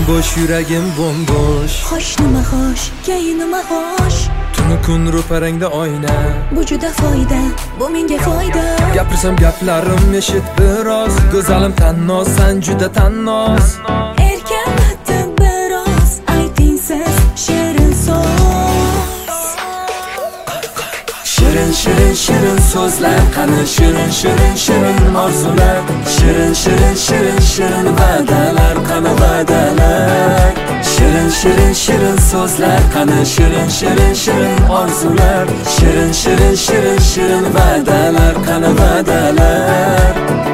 bo'sh yuragim bo'sh. Xo'sh nima xo'sh, keyin nima xo'sh? Tuni kun ro'parangda oyna. Bu juda foyda, bu menga foyda. Gapirsam gaplarim eshit biroz. Go'zalim tannoz, san juda tannoz. Erkalatib biroz ayting siz shirin so'z. Shirin shirin shirin so'zlar, qani shirin shirin shirin orzular. Shirin shirin shirin shirin va'dalar, qani va'dalar. Shirin shirin shirin so'zlar, qani shirin shirin shirin orzular. Shirin shirin shirin shirin va'dalar, qani va'dalar.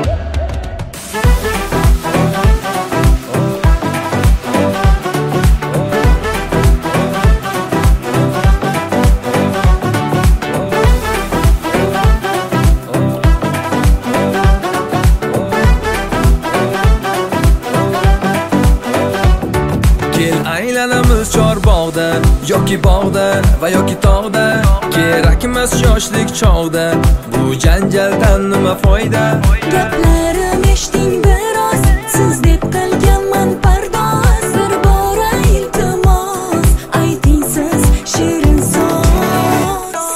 Kel aylanamiz chorbog'da yoki bog'da va yoki tog'da. Kerakmas yoshlik chog'da, bu janjaldan nima foyda? Gaplarim eshiting biroz, siz deb qilganman pardoz. Bir bora iltimos ayting siz shirin so'z.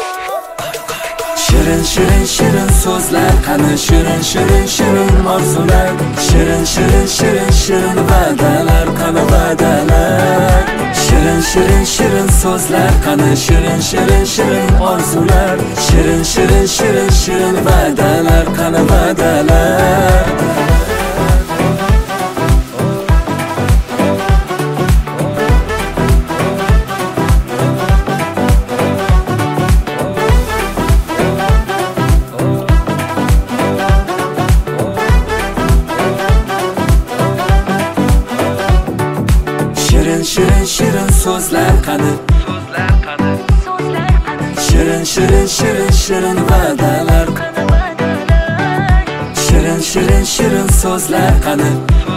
Shirin shirin shirin so'zlar, qani shirin shirin shirin orzular. Shirin shirin shirin shirin va'dalar, qani va'dalar. Shirin shirin shirin so'zlar, qani shirin shirin shirin orzular. Shirin shirin shirin shirin va'dalar, qani va'dalar. Shirin shirin shirin so'zlar, qani shirin shirin shirin shirin va'dalar. Shirin shirin shirin so'zlar, qani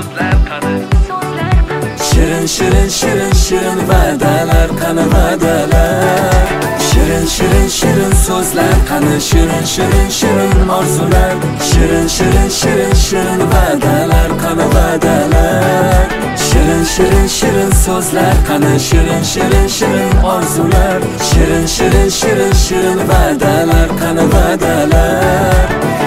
shirin shirin shirin shirin va'dalar, qani va'dalar. Shirin shirin shirin so'zlar, qani shirin shirin shirin orzular. Shirin shirin shirin shirin va'dalar, qani va'dalar. Shirin shirin shirin so'zlar, qani shirin shirin shirin orzular. Shirin shirin shirin shirin va'dalar, qani va'dalar.